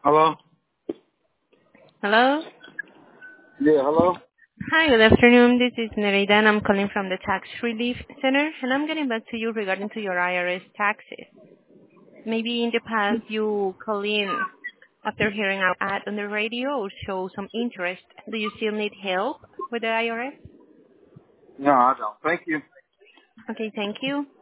Hello? Hello? Yeah, hello? Hi, good afternoon. This is Nereida, and I'm calling from the Tax Relief Center, and I'm getting back to you regarding to your IRS taxes. Maybe in the past you call in after hearing our ad on the radio or show some interest. Do you still need help with the IRS? No, I don't. Thank you. Okay, thank you.